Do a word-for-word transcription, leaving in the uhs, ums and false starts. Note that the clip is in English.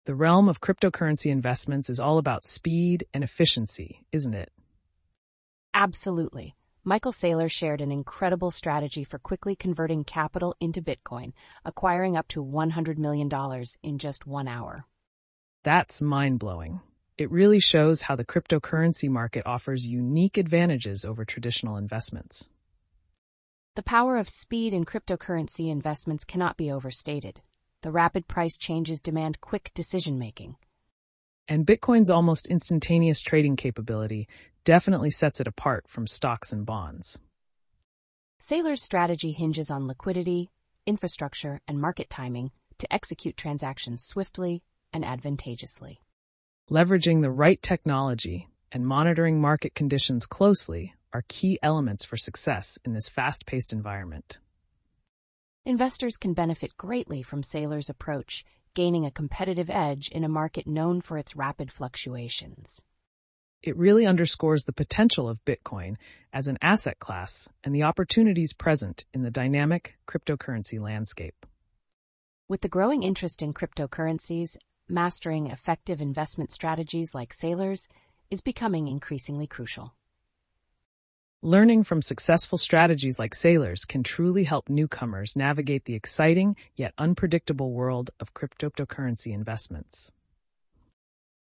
The realm of cryptocurrency investments is all about speed and efficiency, isn't it? Absolutely. Michael Saylor shared an incredible strategy for quickly converting capital into Bitcoin, acquiring up to one hundred million dollars in just one hour. That's mind-blowing. It really shows how the cryptocurrency market offers unique advantages over traditional investments. The power of speed in cryptocurrency investments cannot be overstated. The rapid price changes demand quick decision-making. And Bitcoin's almost instantaneous trading capability definitely sets it apart from stocks and bonds. Saylor's strategy hinges on liquidity, infrastructure, and market timing to execute transactions swiftly and advantageously. Leveraging the right technology and monitoring market conditions closely are key elements for success in this fast-paced environment. Investors can benefit greatly from Saylor's approach, gaining a competitive edge in a market known for its rapid fluctuations. It really underscores the potential of Bitcoin as an asset class and the opportunities present in the dynamic cryptocurrency landscape. With the growing interest in cryptocurrencies, mastering effective investment strategies like Saylor's is becoming increasingly crucial. Learning from successful strategies like Saylor's can truly help newcomers navigate the exciting yet unpredictable world of cryptocurrency investments.